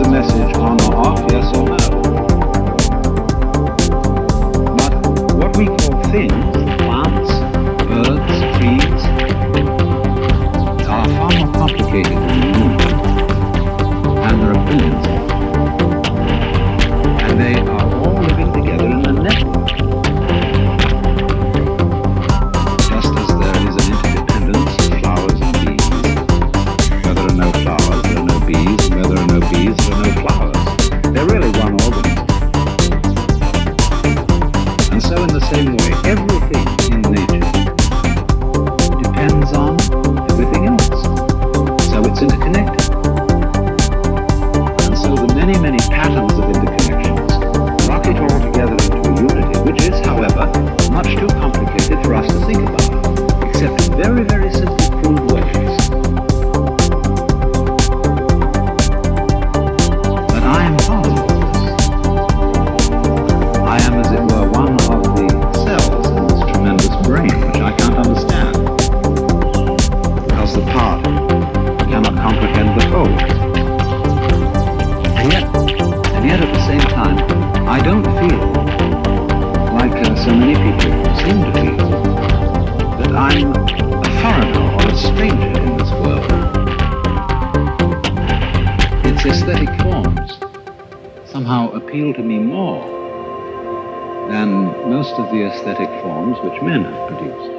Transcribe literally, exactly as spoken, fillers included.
a message on or off, yes or no. But what we call things, plants, birds, trees, are far more complicated than the moon. And there are billions of them. And they are all living together in a network. Just as there is an interdependence of flowers and bees. Where there are no flowers, there are no bees, and where there are no bees, there are no flowers. They're really one organism. And so in the same way, everything in nature depends on everything else. So it's interconnected. And so the many, many patterns of interconnections lock it all together into a unity, which is, however, much too complicated for us to think about, except in very, very simple, crude ways. But I am part of all this. I am, as it were, one of the cells in this tremendous brain, which I can't understand, because the part cannot comprehend the whole. And yet, and yet at the same time, I don't feel like uh, so many people seem to feel that I'm a foreigner or a stranger in this world. Its aesthetic forms somehow appeal to me more than most of the aesthetic forms which men have produced.